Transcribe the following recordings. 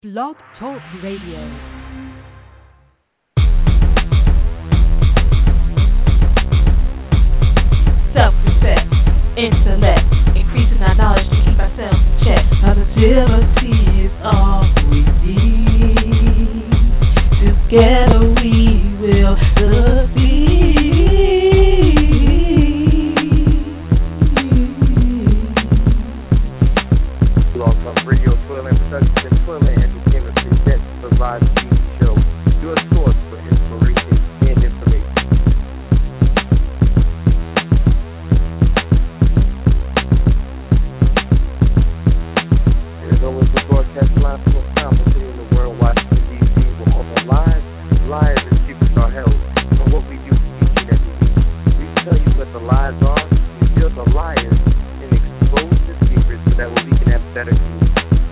Blog Talk Radio. Self-respect, intellect, increasing our knowledge to keep ourselves in check. Positivity is all we need. Together we will succeed. Blog Talk Radio, Twirling Productions, and Twirling Entertainment presents the live TV show, your source for inspiration and information. There's always a broadcast live from a city in the world, Washington, D.C., where all the lies, and secrets are held. And what we do each and every week, we tell you what the lies are, we build the liars, and expose the secrets so that we can have better news.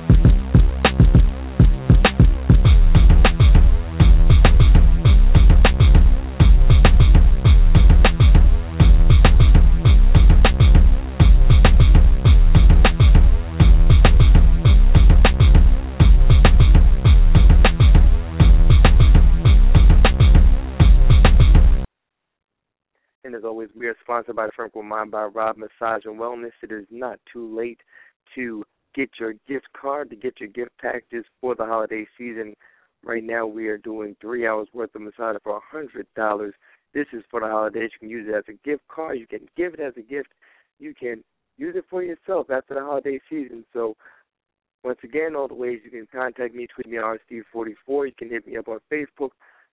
And as always, we are sponsored by Tranquil Mind by Rob Massage and Wellness. It is not too late to get your gift card, to get your gift packages for the holiday season. Right now, we are doing 3 hours worth of massage for $100. This is for the holidays. You can use it as a gift card. You can give it as a gift. You can use it for yourself after the holiday season. So, once again, all the ways you can contact me, tweet me at rsteve44. You can hit me up on Facebook,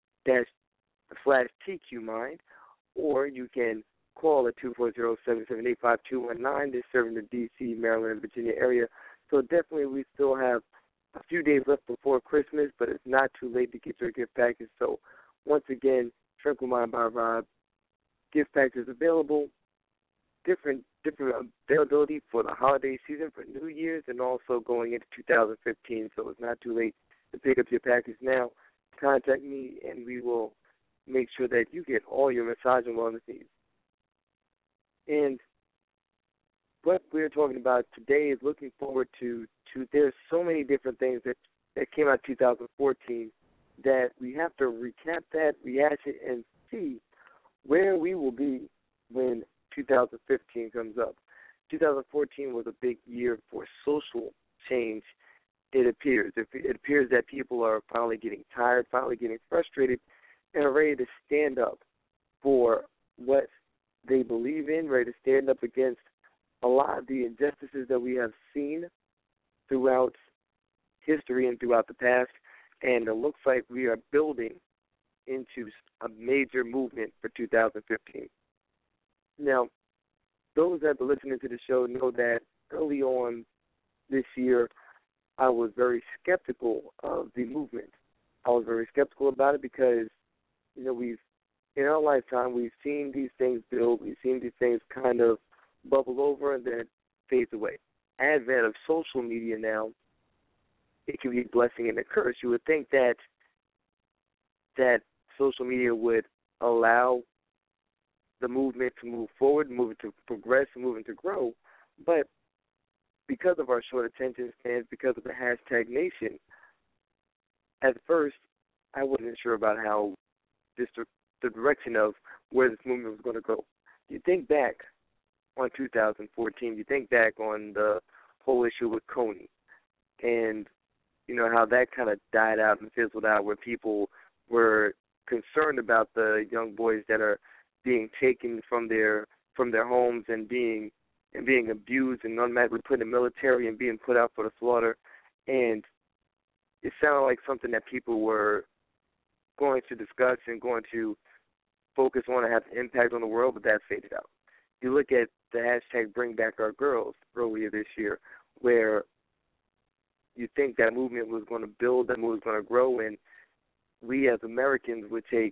/TQMind. Or you can call at 240-778-5219. They're serving the D.C., Maryland, and Virginia area. So definitely we still have a few days left before Christmas, but it's not too late to get your gift package. So once again, Tranquil Mind by Rob, gift packages available, different availability for the holiday season, for New Year's, and also going into 2015. So it's not too late to pick up your package now. Contact me, and we will make sure that you get all your massage and wellness needs. And what we're talking about today is looking forward to there's so many different things that came out 2014 that we have to recap that, rehash it, and see where we will be when 2015 comes up. 2014 was a big year for social change, it appears. It appears that people are finally getting tired, finally getting frustrated, and are ready to stand up for what they believe in, ready to stand up against a lot of the injustices that we have seen throughout history and throughout the past. And it looks like we are building into a major movement for 2015. Now, those that are listening to the show know that early on this year, I was very skeptical of the movement. I was very skeptical about it because in our lifetime, we've seen these things build, we've seen these things kind of bubble over and then fade away. Advent of social media now, it can be a blessing and a curse. You would think that social media would allow the movement to move forward, move it to progress, move it to grow, but because of our short attention spans, because of the hashtag nation, at first, I wasn't sure about how the direction of where this movement was going to go. You think back on 2014, you think back on the whole issue with Coney and, how that kind of died out and fizzled out, where people were concerned about the young boys that are being taken from their homes and being abused and automatically put in the military and being put out for the slaughter. And it sounded like something that people were going to discuss and going to focus on and have an impact on the world, but that faded out. You look at the hashtag Bring Back Our Girls earlier this year, where you think that movement was going to build, that movement was going to grow, and we as Americans would take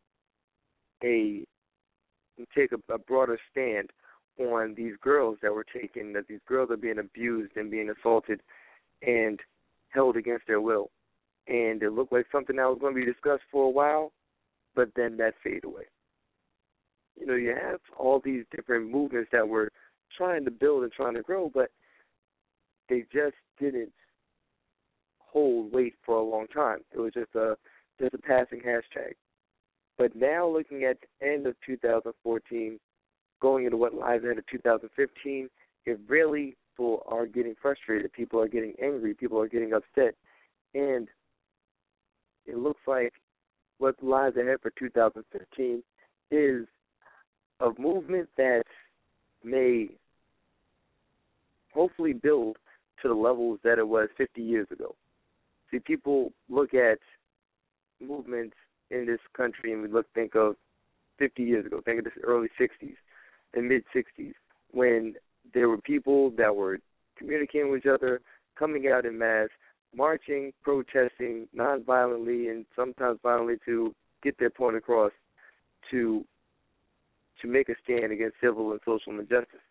a broader stand on these girls that were taken, that these girls are being abused and being assaulted and held against their will. And it looked like something that was going to be discussed for a while, but then that faded away. You have all these different movements that were trying to build and trying to grow, but they just didn't hold weight for a long time. It was just a passing hashtag. But now looking at the end of 2014, going into what lies ahead of 2015, it really people are getting frustrated. People are getting angry. People are getting upset. And it looks like what lies ahead for 2015 is a movement that may hopefully build to the levels that it was 50 years ago. See, people look at movements in this country and think of 50 years ago, think of the early 60s and mid-60s, when there were people that were communicating with each other, coming out in mass, marching, protesting nonviolently and sometimes violently to get their point across, to make a stand against civil and social injustices.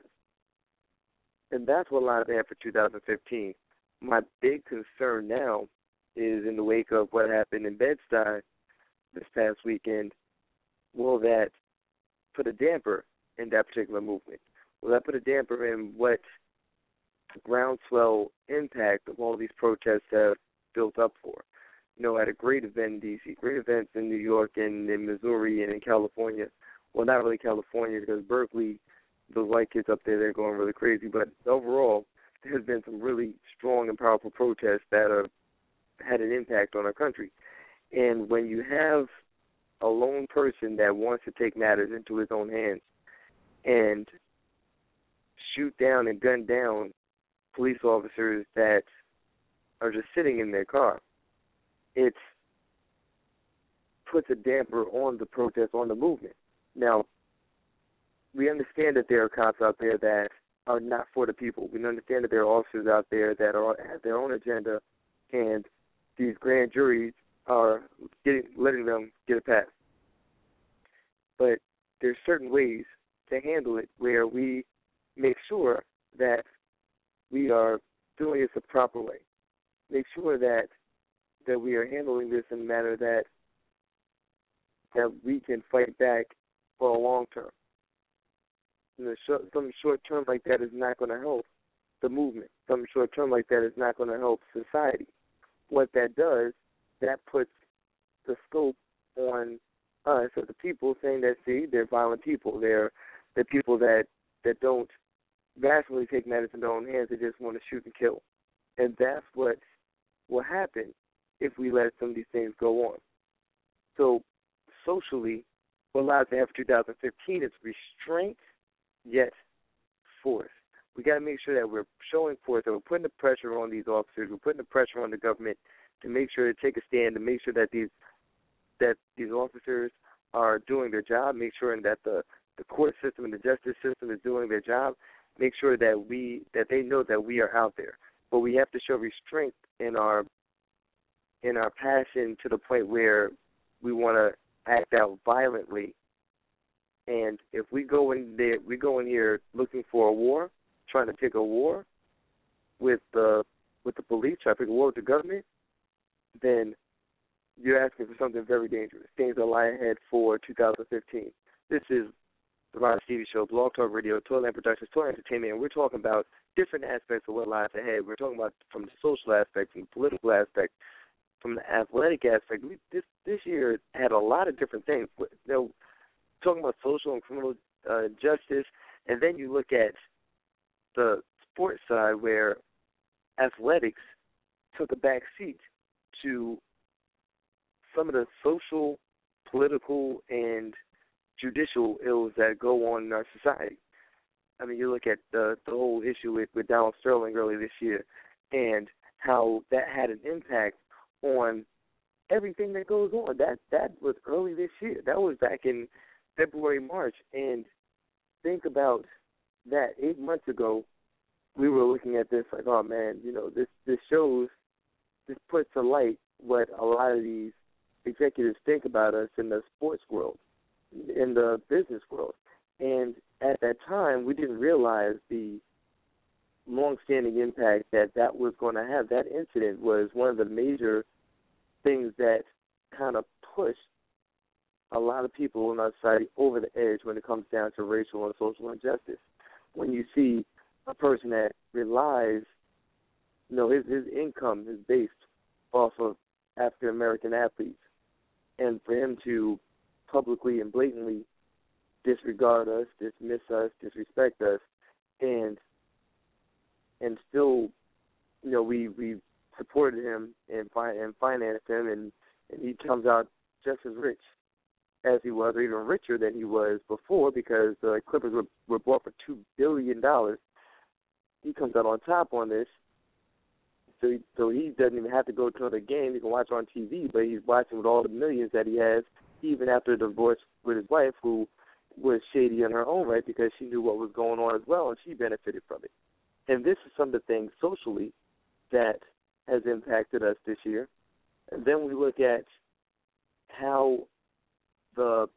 And that's what lies ahead for 2015. My big concern now is in the wake of what happened in Bed-Stuy this past weekend, will that put a damper in that particular movement? Will that put a damper in what the groundswell impact of all these protests have built up for? You know, at a great event in D.C., great events in New York and in Missouri and in California. Well, not really California, because Berkeley, those white kids up there, they're going really crazy. But overall, there's been some really strong and powerful protests that have had an impact on our country. And when you have a lone person that wants to take matters into his own hands and shoot down and gun down police officers that are just sitting in their car, it puts a damper on the protest, on the movement. Now, we understand that there are cops out there that are not for the people. We understand that there are officers out there that have their own agenda, and these grand juries are letting them get a pass. But there's certain ways to handle it where we make sure that we are doing this the proper way. Make sure that we are handling this in a manner that we can fight back for a long term. Something short term like that is not going to help the movement. Something short term like that is not going to help society. What that does, that puts the scope on us as the people, saying that, see, they're violent people. They're people that don't rationally take matters in their own hands. They just want to shoot and kill. And that's what will happen if we let some of these things go on. So socially, what lies ahead for 2015 is restraint, yet force. We got to make sure that we're showing force, that we're putting the pressure on these officers, we're putting the pressure on the government to make sure to take a stand, to make sure that these officers are doing their job, make sure that the court system and the justice system is doing their job, make sure that they know that we are out there. But we have to show restraint in our passion to the point where we want to act out violently. And if we go in here looking for a war, trying to pick a war with the police, trying to pick a war with the government, then you're asking for something very dangerous. Things that lie ahead for 2015. This is the Ron Stevie Show, Blog Talk Radio, Toyland Productions, Toy Entertainment, and we're talking about different aspects of what lies ahead. We're talking about from the social aspect, from the political aspect, from the athletic aspect. This year had a lot of different things. Talking about social and criminal justice, and then you look at the sports side where athletics took a back seat to some of the social, political, and judicial ills that go on in our society. I mean, you look at the whole issue with Donald Sterling earlier this year and how that had an impact on everything that goes on. That was early this year. That was back in February, March. And think about that. 8 months ago, we were looking at this like, oh, man, this puts to light what a lot of these executives think about us in the sports world, in the business world. And at that time, we didn't realize the long-standing impact that was going to have. That incident was one of the major things that kind of pushed a lot of people in our society over the edge when it comes down to racial and social injustice. When you see a person that relies, his income is based off of African American athletes, and for him to publicly and blatantly disregard us, dismiss us, disrespect us, and still, we supported him and financed him, and he comes out just as rich as he was, or even richer than he was before, because the Clippers were bought for $2 billion. He comes out on top on this, so he doesn't even have to go to another game. He can watch on TV, but he's watching with all the millions that he has, even after the divorce with his wife, who was shady in her own right because she knew what was going on as well, and she benefited from it. And this is some of the things socially that has impacted us this year. And then we look at how the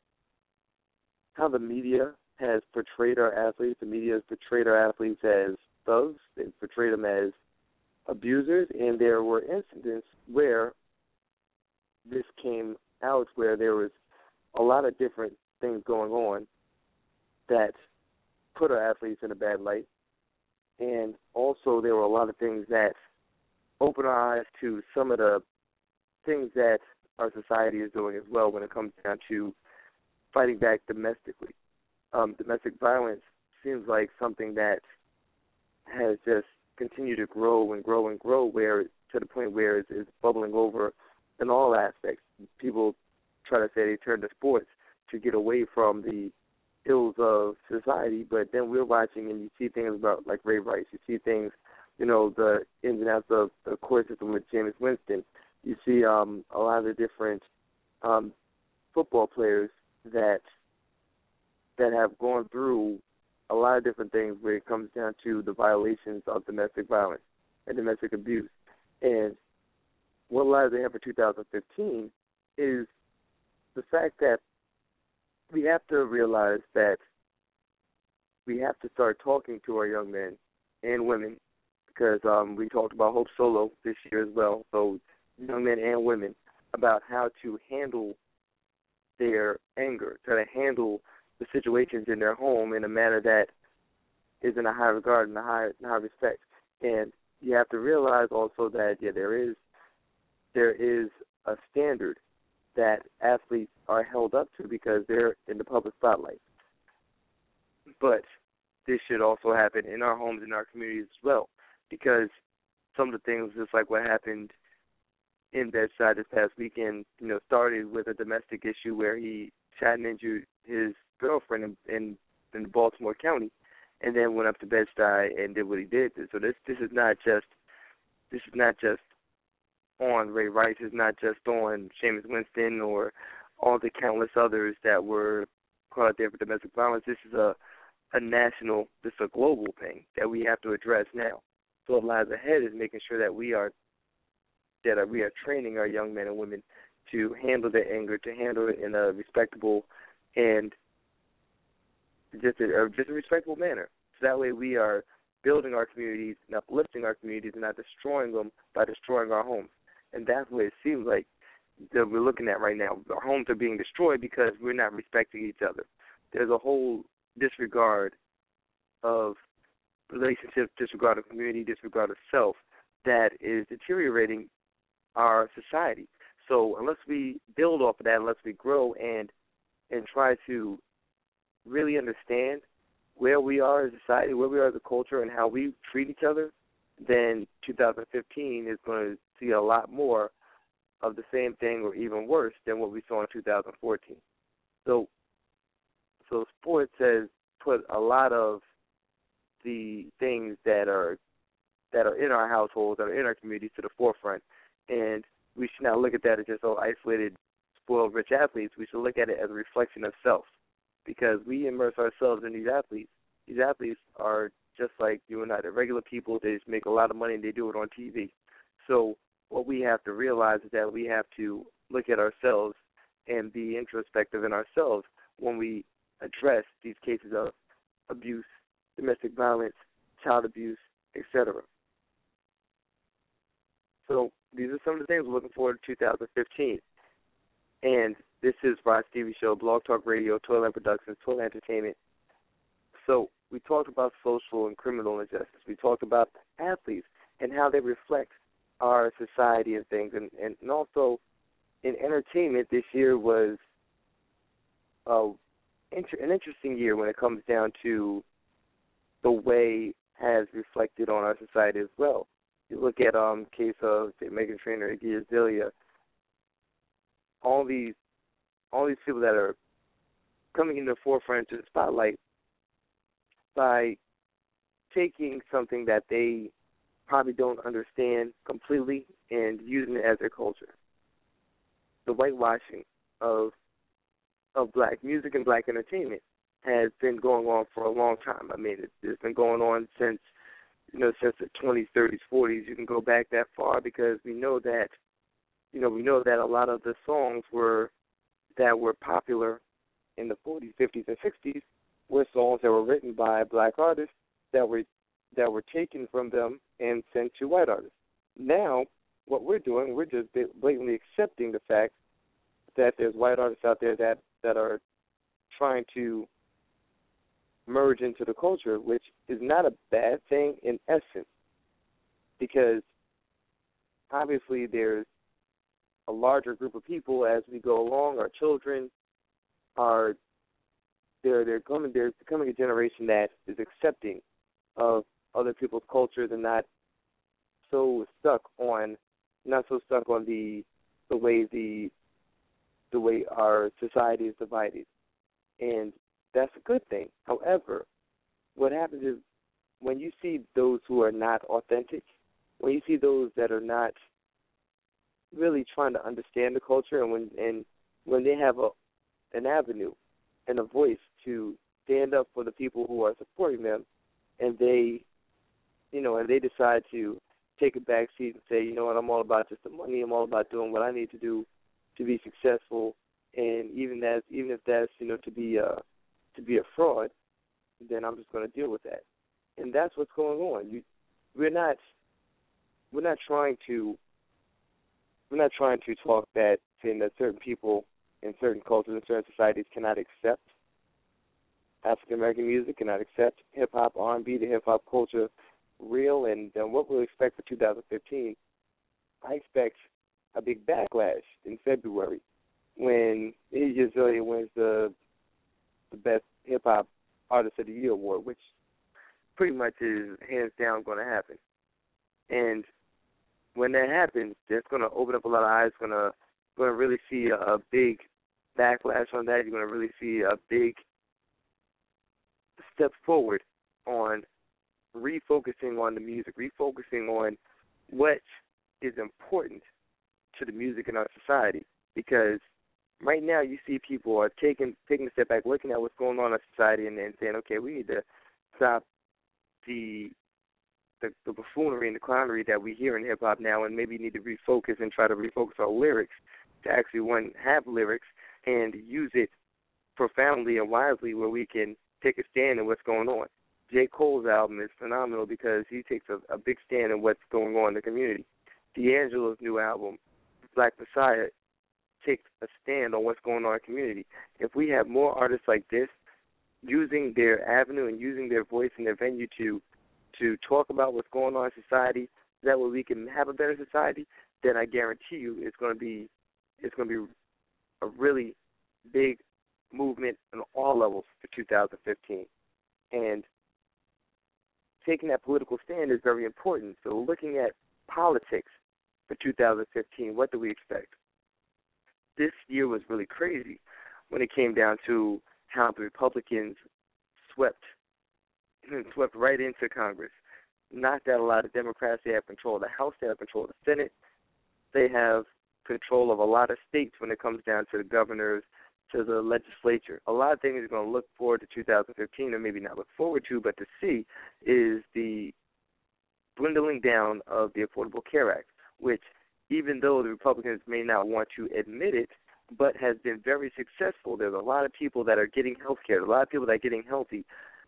media has portrayed our athletes. The media has portrayed our athletes as thugs. They've portrayed them as abusers. And there were incidents where this came out, where there was a lot of different things going on that put our athletes in a bad light. And also there were a lot of things that opened our eyes to some of the things that our society is doing as well when it comes down to fighting back domestically. Domestic violence seems like something that has just continued to grow and grow and grow, where to the point where it's bubbling over in all aspects. People try to say they turn to sports to get away from the ills of society, but then we're watching and you see things about like Ray Rice. You see things, the ins and outs of the court system with Jameis Winston. You see a lot of the different football players that have gone through a lot of different things where it comes down to the violations of domestic violence and domestic abuse. And what lies ahead for 2015 is the fact that we have to realize that we have to start talking to our young men and women, because we talked about Hope Solo this year as well, so young men and women, about how to handle their anger, try to handle the situations in their home in a manner that is in a high regard and a high respect. And you have to realize also that, there is a standard that athletes are held up to because they're in the public spotlight. But this should also happen in our homes, in our communities as well, because some of the things, just like what happened in Bedside this past weekend, started with a domestic issue where he shot and injured his girlfriend in Baltimore County, and then went up to Bed-Stuy and did what he did. So this is not just on Ray Rice. It's not just on Jameis Winston or all the countless others that were caught out there for domestic violence. This is a national, this is a global thing that we have to address now. So what lies ahead is making sure that we are training our young men and women to handle their anger, to handle it in a respectable and just a respectable manner. So that way we are building our communities and uplifting our communities and not destroying them by destroying our homes. And that's what it seems like that we're looking at right now. Our homes are being destroyed because we're not respecting each other. There's a whole disregard of relationships, disregard of community, disregard of self that is deteriorating our society. So unless we build off of that, unless we grow and try to really understand where we are as a society, where we are as a culture, and how we treat each other, then 2015 is going to see a lot more of the same thing or even worse than what we saw in 2014. So sports has put a lot of the things that are in our households, that are in our communities to the forefront. And we should not look at that as just isolated, spoiled, rich athletes. We should look at it as a reflection of self, because we immerse ourselves in these athletes. These athletes are just like you and I. They're regular people. They just make a lot of money, and they do it on TV. So what we have to realize is that we have to look at ourselves and be introspective in ourselves when we address these cases of abuse, domestic violence, child abuse, etc. So these are some of the things we're looking forward to 2015. And this is Rod Stevie Show, Blog Talk Radio, Toyland Productions, Toyland Entertainment. So we talked about social and criminal injustice. We talked about athletes and how they reflect our society and things. And also in entertainment, this year was an interesting year when it comes down to the way has reflected on our society as well. You look at case of say Meghan Trainor, Iggy Azalea, all these people that are coming into the forefront to the spotlight by taking something that they probably don't understand completely and using it as their culture. The whitewashing of black music and black entertainment has been going on for a long time. I mean, it's been going on since the 20s, 30s, 40s. You can go back that far because we know that a lot of the songs that were popular in the 40s, 50s, and 60s were songs that were written by black artists that were taken from them and sent to white artists. Now, what we're doing, we're just blatantly accepting the fact that there's white artists out there that are trying to merge into the culture, which is not a bad thing in essence, because obviously there's a larger group of people as we go along. Our children are they're becoming a generation that is accepting of other people's cultures and not so stuck on the way our society is divided. And that's a good thing. However, what happens is when you see those who are not authentic, when you see those that are not really trying to understand the culture, and when they have an avenue and a voice to stand up for the people who are supporting them, and they decide to take a back seat and say, you know what, I'm all about just the money, I'm all about doing what I need to do to be successful, and even if that's to be a fraud, then I'm just going to deal with that. And that's what's going on. We're not trying to talk that, saying that certain people in certain cultures and certain societies cannot accept African American music, cannot accept hip hop, R&B, the hip hop culture real, and what we'll expect for 2015. I expect a big backlash in February when Iggy Azalea wins the Best Hip Hop Artist of the Year award, which pretty much is hands down going to happen. And when that happens, that's going to open up a lot of eyes. Going to really see a big backlash on that. You're going to really see a big step forward on refocusing on the music, refocusing on what is important to the music in our society. Because right now you see people are taking a step back, looking at what's going on in our society and saying, okay, we need to stop the buffoonery and the clownery that we hear in hip-hop now, and maybe need to refocus and try to refocus our lyrics to actually, have lyrics and use it profoundly and wisely where we can take a stand in what's going on. J. Cole's album is phenomenal because he takes a big stand in what's going on in the community. D'Angelo's new album, Black Messiah, takes a stand on what's going on in the community. If we have more artists like this using their avenue and using their voice and their venue to talk about what's going on in society, that way we can have a better society, then I guarantee you it's going to be a really big movement on all levels for 2015. And taking that political stand is very important. So looking at politics for 2015, what do we expect? This year was really crazy when it came down to how the Republicans swept right into Congress. Not that a lot of Democrats, they have control of the House, they have control of the Senate, they have control of a lot of states when it comes down to the governors, to the legislature. A lot of things you're going to look forward to 2015, or maybe not look forward to, but to see, is the dwindling down of the Affordable Care Act, which, even though the Republicans may not want to admit it, but has been very successful. There's a lot of people that are getting health care, a lot of people that are getting healthy.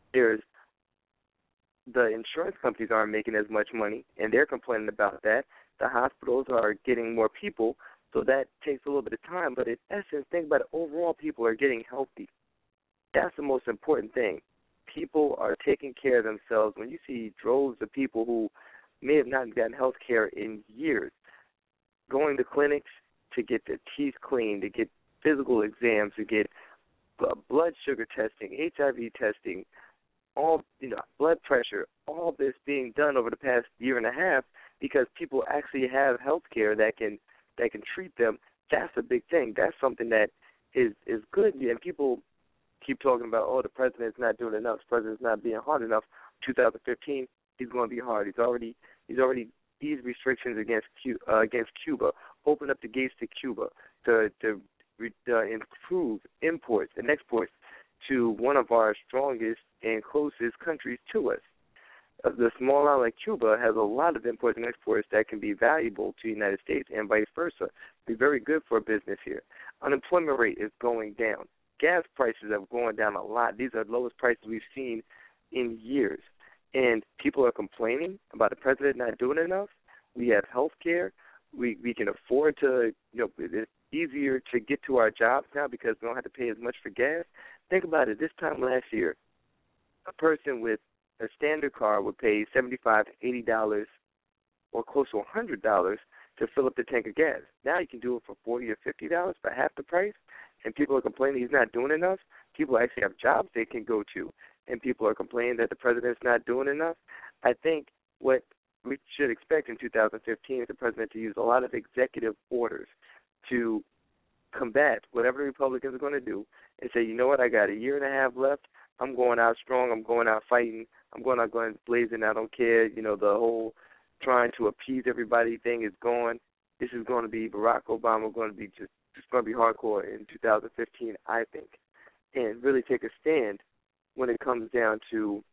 The insurance companies aren't making as much money, and they're complaining about that. The hospitals are getting more people, so that takes a little bit of time. But in essence, think about it, overall people are getting healthy. That's the most important thing. People are taking care of themselves. When you see droves of people who, may have not gotten health care in years. Going to clinics to get their teeth cleaned, to get physical exams, to get blood sugar testing, HIV testing, all blood pressure, all this being done over the past year and a half because people actually have health care that can treat them. That's a big thing. That's something that is good. And people keep talking about, the president's not doing enough. The president's not being hard enough. 2015, he's going to be hard. He's already eased restrictions against Cuba, opened up the gates to Cuba to improve imports and exports to one of our strongest and closest countries to us. The small island like Cuba has a lot of imports and exports that can be valuable to the United States and vice versa. Be very good for business here. Unemployment rate is going down. Gas prices have gone down a lot. These are the lowest prices we've seen in years. And people are complaining about the president not doing enough. We have health care. We can afford to, it's easier to get to our jobs now because we don't have to pay as much for gas. Think about it. This time last year, a person with a standard car would pay $75, $80, or close to $100 to fill up the tank of gas. Now you can do it for $40 or $50 for half the price, and people are complaining he's not doing enough. People actually have jobs they can go to, and people are complaining that the president's not doing enough. I think what we should expect in 2015 is the president to use a lot of executive orders to combat whatever the Republicans are going to do and say, you know what, I got a year and a half left. I'm going out strong. I'm going out fighting. I'm going out blazing. I don't care. The whole trying to appease everybody thing is gone. This is going to be Barack Obama going to be just going to be hardcore in 2015, I think, and really take a stand when it comes down to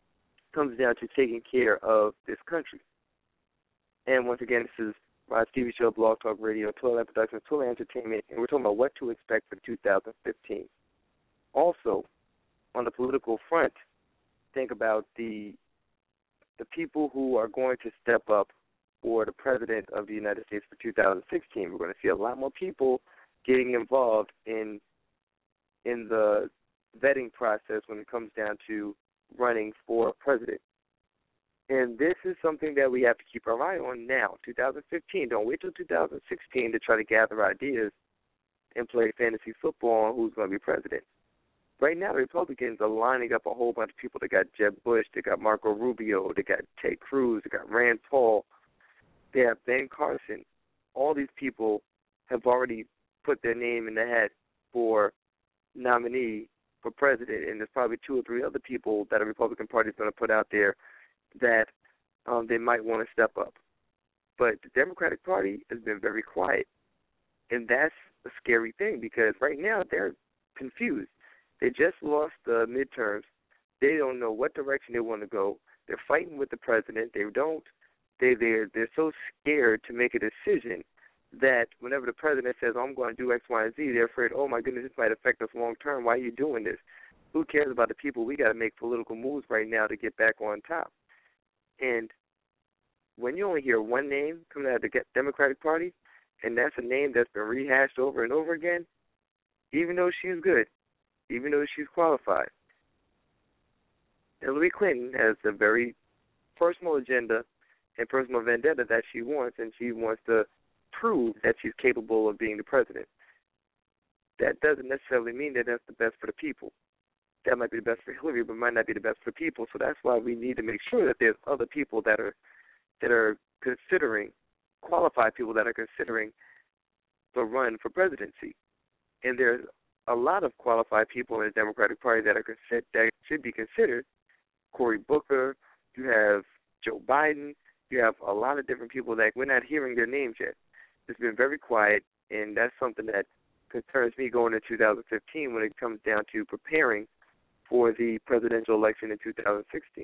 taking care of this country. And once again, this is Rod Stevie Show, Blog Talk Radio, Twilight Productions, Twilight Entertainment, and we're talking about what to expect for 2015. Also, on the political front, think about the people who are going to step up for the President of the United States for 2016. We're going to see a lot more people getting involved in the vetting process when it comes down to running for president. And this is something that we have to keep our eye on now, 2015. Don't wait till 2016 to try to gather ideas and play fantasy football on who's going to be president. Right now, the Republicans are lining up a whole bunch of people. They got Jeb Bush, they got Marco Rubio, they got Ted Cruz, they got Rand Paul, they have Ben Carson. All these people have already put their name in the hat for nominee for president, and there's probably 2 or 3 other people that the Republican Party is going to put out there that they might want to step up. But the Democratic Party has been very quiet, and that's a scary thing because right now they're confused. They just lost the midterms. They don't know what direction they want to go. They're fighting with the president. They're so scared to make a decision that whenever the president says, I'm going to do X, Y, and Z, they're afraid, oh, my goodness, this might affect us long term. Why are you doing this? Who cares about the people? We got to make political moves right now to get back on top. And when you only hear one name coming out of the Democratic Party, and that's a name that's been rehashed over and over again, even though she's good, even though she's qualified, Hillary Clinton has a very personal agenda and personal vendetta that she wants, and she wants to prove that she's capable of being the president. That doesn't necessarily mean that that's the best for the people. That might be the best for Hillary, but might not be the best for the people. So that's why we need to make sure that there's other people that are considering, qualified people that are considering the run for presidency. And there's a lot of qualified people in the Democratic Party that should be considered. Cory Booker, you have Joe Biden, you have a lot of different people that we're not hearing their names yet. It's been very quiet, and that's something that concerns me going into 2015 when it comes down to preparing for the presidential election in 2016.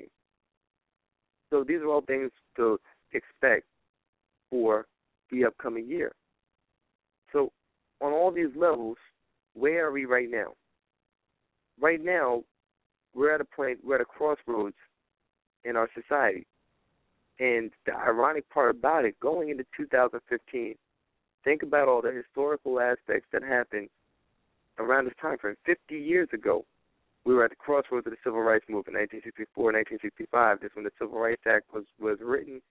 So these are all things to expect for the upcoming year. So on all these levels, where are we right now? Right now, we're at a crossroads in our society. And the ironic part about it, going into 2015, think about all the historical aspects that happened around this time frame. 50 years ago, we were at the crossroads of the Civil Rights Movement, 1964, 1965. That's when the Civil Rights Act was written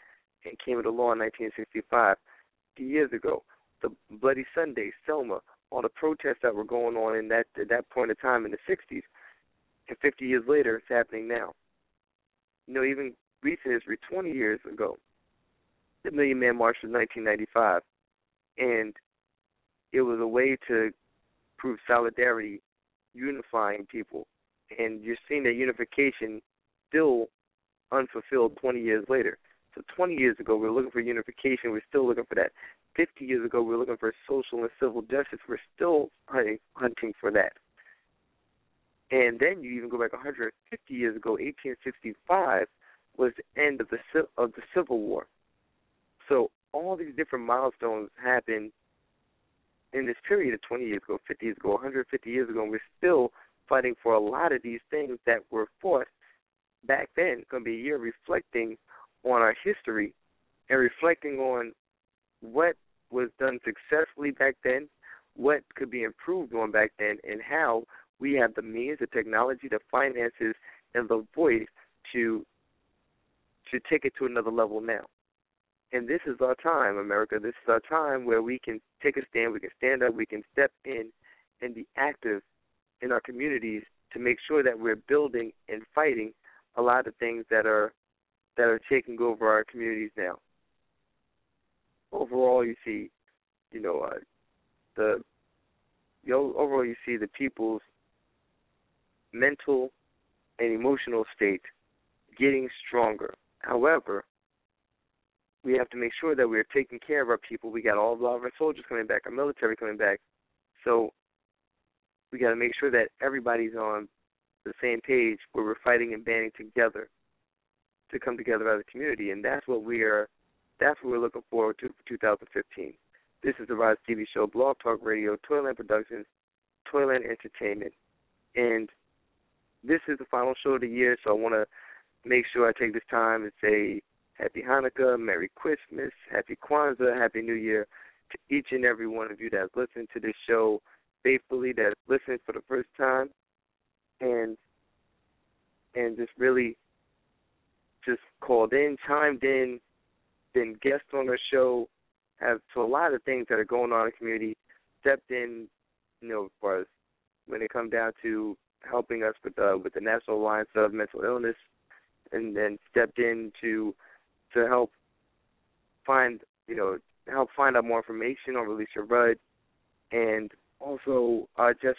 and came into law in 1965. 50 years ago, the Bloody Sunday, Selma, all the protests that were going on in at that point in time in the 60s, and 50 years later, it's happening now. Even recent history, 20 years ago, the Million Man March was 1995, and it was a way to prove solidarity, unifying people, and you're seeing that unification still unfulfilled 20 years later. So 20 years ago, we were looking for unification. We're still looking for that. 50 years ago, we were looking for social and civil justice. We're still hunting for that. And then you even go back 150 years ago, 1865 was the end of the Civil War. So all these different milestones happened in this period of 20 years ago, 50 years ago, 150 years ago, and we're still fighting for a lot of these things that were fought back then. It's going to be a year reflecting on our history and reflecting on what was done successfully back then, what could be improved on back then, and how we have the means, the technology, the finances, and the voice to take it to another level now. And this is our time, America. This is our time where we can take a stand, we can stand up, we can step in and be active in our communities to make sure that we're building and fighting a lot of things that are taking over our communities now. Overall, you see, overall you see the people's mental and emotional state getting stronger. However, we have to make sure that we're taking care of our people. We got all of our soldiers coming back, our military coming back. So we got to make sure that everybody's on the same page where we're fighting and banding together to come together as a community. And that's what we're looking forward to for 2015. This is the Rise TV show, Blog Talk Radio, Toyland Productions, Toyland Entertainment. And this is the final show of the year, so I want to make sure I take this time and say Happy Hanukkah, Merry Christmas, Happy Kwanzaa, Happy New Year to each and every one of you that's listened to this show faithfully, that's listened for the first time, and just really just called in, chimed in, been guests on our show, have to a lot of things that are going on in the community, stepped in, as far as when it comes down to helping us with the National Alliance of Mental Illness, and then stepped in to help find out more information on Release Your Rudd, and also just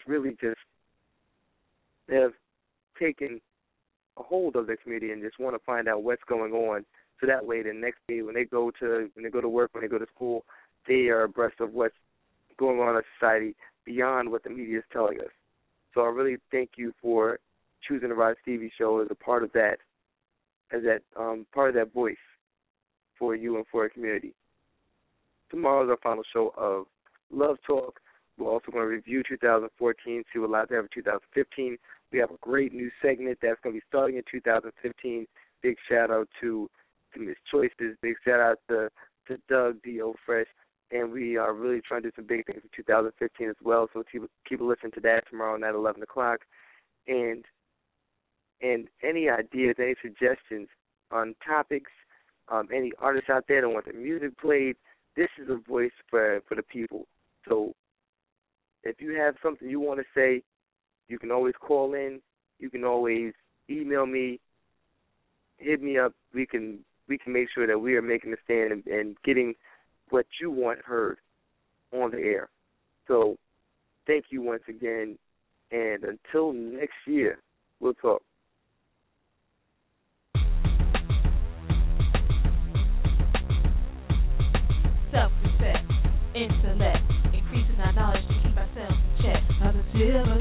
have taken a hold of the community and just want to find out what's going on, so that way the next day when they go to work, when they go to school, they are abreast of what's going on in society beyond what the media is telling us. So I really thank you for choosing the Rise TV show as a part of that, part of that voice for you and for our community. Tomorrow is our final show of Love Talk. We're also going to review 2014, see what lies ahead for 2015. We have a great new segment that's going to be starting in 2015. Big shout out to Miss Choices. Big shout out to Doug D.O. Fresh. And we are really trying to do some big things in 2015 as well. So keep listening to that tomorrow night at 11 o'clock. And any ideas, any suggestions on topics, any artists out there that want their music played, this is a voice for the people. So if you have something you want to say, you can always call in. You can always email me, hit me up. We can make sure that we are making a stand and getting what you want heard on the air. So thank you once again, and until next year, we'll talk. Self-respect, intellect, increasing our knowledge to keep ourselves in check. Positivity.